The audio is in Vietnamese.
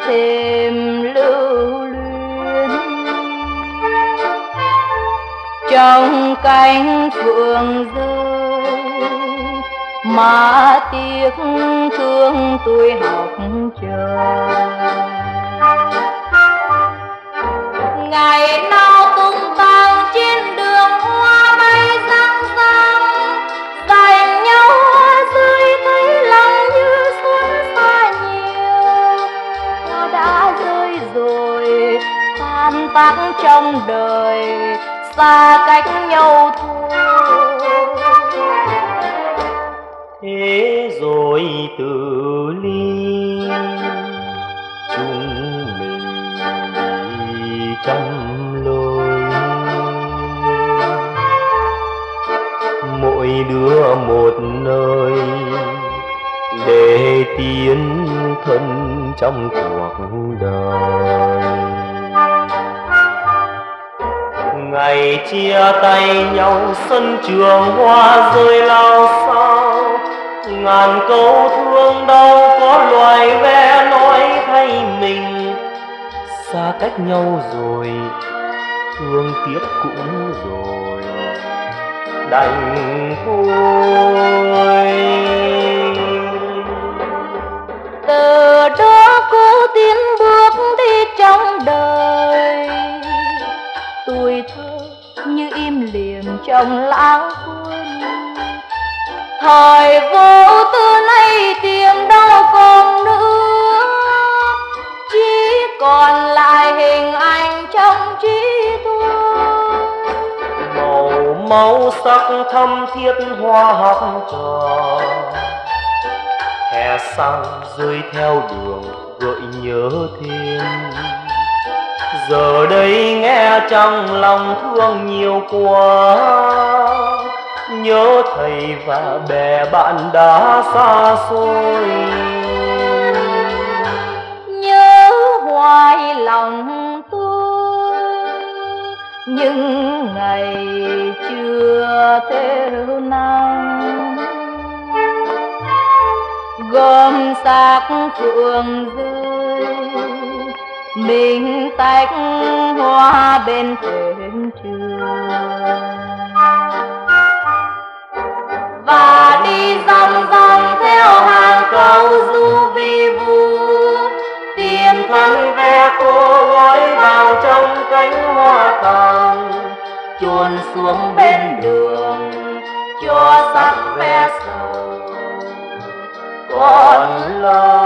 thêm lưu luyến. Trong cánh phượng rơi mà tiếc thương tuổi học trò. Ngày nào tung tăng trên đường hoa bay răng răng, dành nhau rơi thấy lòng như xuân xa nhiều. Hoa đã rơi rồi tan tác trong đời, xa cách nhau thôi. Thế rồi từ ly chúng mình đi trăm lối, mỗi đứa một nơi để tiến thân trong cuộc đời. Ngày chia tay nhau sân trường hoa rơi lao sao, ngàn câu thương đau có loài ve nói thay mình. Xa cách nhau rồi, thương tiếc cũng rồi, đành thôi. Từ đó cô tiến bước đi trong đời, tuổi thơ như im lìm trong lãng quên. Thời vô tư nay tìm đâu còn nữa, chỉ còn lại hình ảnh trong trí thôi. Màu máu sắc thắm thiết hoa học trò, hè sang rơi theo đường gợi nhớ thêm. Giờ đây nghe trong lòng thương nhiều quá, nhớ thầy và bè bạn đã xa xôi. Nhớ hoài lòng tôi những ngày chưa theo nắng, gom xác phượng rơi mình tách hoa bên thềm trường. Và đi dòng dòng theo hàng câu du vi vu, tìm thân ve cô gói vào trong cánh hoa tòng, chôn xuống bên đường cho sắc ve sầu còn lo.